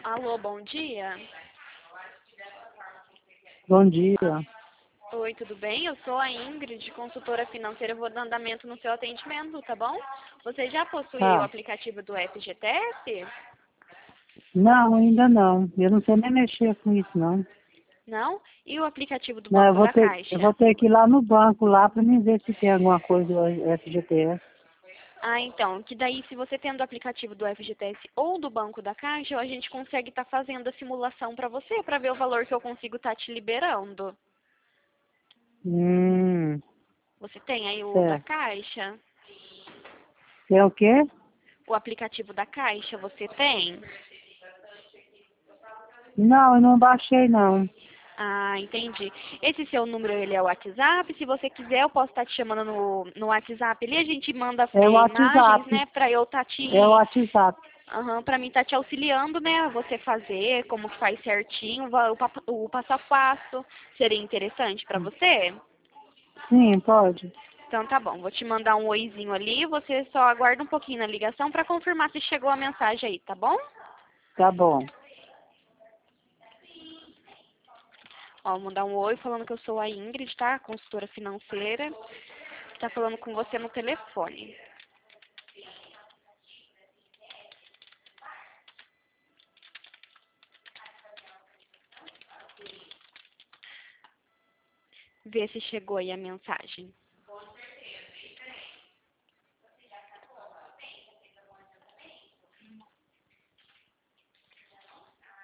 Alô, bom dia. Bom dia. Oi, tudo bem? Eu sou a Ingrid, consultora financeira. Eu vou dar andamento no seu atendimento, tá bom? Você já possui o Tá. aplicativo do FGTS? Não, ainda não. Eu não sei nem mexer com isso, não. Não? E o aplicativo do Não, Banco da eu vou Caixa? ter que ir lá no banco lá para me ver se tem alguma coisa do FGTS. Ah, então, que daí se você tendo o aplicativo do FGTS ou do Banco da Caixa, a gente consegue estar fazendo a simulação para você, para ver o valor que eu consigo estar te liberando. Hum, Você tem aí o da certo. Caixa? É o quê? O aplicativo da Caixa, você tem? Não, eu não baixei, não. Ah, entendi. Esse seu número, ele é o WhatsApp? Se você quiser, eu posso estar te chamando no WhatsApp ali. A gente manda É o imagens, WhatsApp. né, para eu estar É o te... WhatsApp. Aham, para mim estar te auxiliando, né, você fazer, como que faz certinho, o passo a passo. Seria interessante para você? Sim, pode. Então tá bom, vou te mandar um oizinho ali. Você só aguarda um pouquinho na ligação para confirmar se chegou a mensagem aí, tá bom? Tá bom. Ó, vou mandar um oi falando que eu sou a Ingrid, tá? Consultora financeira. Tá falando com você no telefone. Ver se chegou aí a mensagem.